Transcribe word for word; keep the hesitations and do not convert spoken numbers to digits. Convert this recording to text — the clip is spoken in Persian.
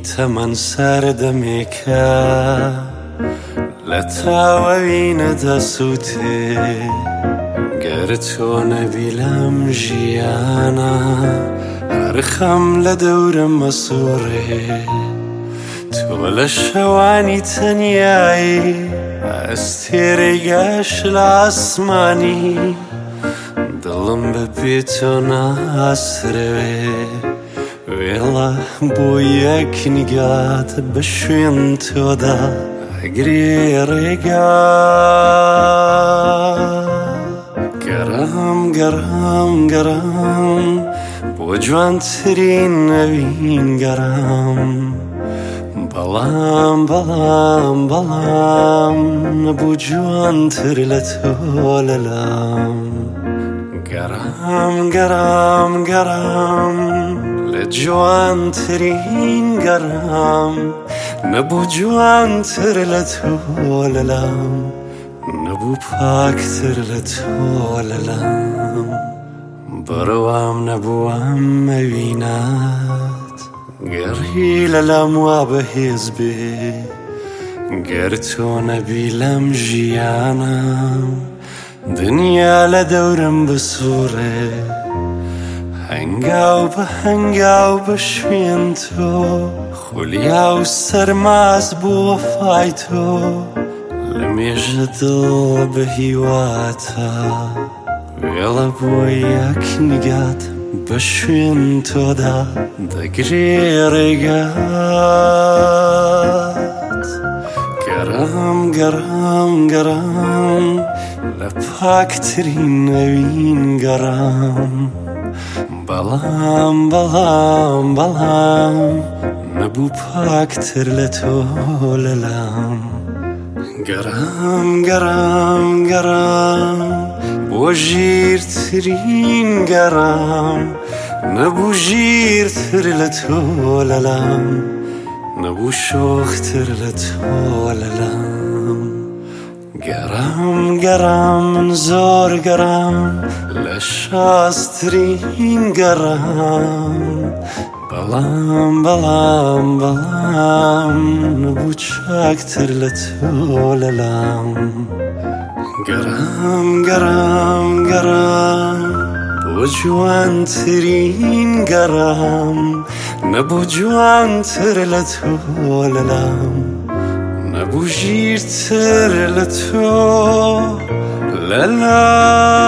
تەمەەن سەردەمێکە لە تاوەوینە دەسووتێ گەر تۆ نەبی لەم ژیانە هەر خەم لە دەورم مەسوڕێ تۆ لە شەوانی تەنیایی ئەستێرەی گەش لە ئاسمانی دڵم بەبێ تۆ ناسرەوێ وێڵە بۆ یەک نیگات بە شوێن تۆدا ئەگرێ ڕێگا گەرام گەرام گەرام بۆ جوانترین نەوین گەرام بەڵام بەڵام بەڵام نەبوو جوانتر لە تۆ لەلام گەرام گەرام گەرام لە جوانترین گەرام نەبوو جوانتر لە تۆ لەلام نەبوو پاکتر لە تۆ لەلام بڕوام نەبووام مەوینات گەڕی لەلام وا بەهێز بێ گەر تۆ نەبی لەم ژیانە دنیا لە دەورم بسوڕێ هەنگاو بە هەنگاو بە شوێن تۆ خولیا و سەرماز بۆ وەفای تۆ لە مێژە دڵ بە هیواتە وێڵە بۆ یەک نیگات بە شوێن تۆدا دەگرێ ڕێگات گەرام گەرام گەرام لە پاکترین نەوین گەرام بەڵام بەڵام بەڵام نەبوو پاکتر لە تۆ لەلام گەرام گەرام گەرام بۆ ژیرترین گەرام نەبوو ژیرتر لە تۆ لەلام نەبوو شۆختر لە تۆ لەلام گەرام گەرام من زۆر گەرام لە شاسترین گەرام بەڵام بەڵام بەڵام نەبوو چاکتر لە تۆ لەلام گەرام گەرام گەرام بۆ جوانترین گەرام نەبوو جوانتر لە تۆ لەلام نەبوو ژیرتر لە تۆ لەلام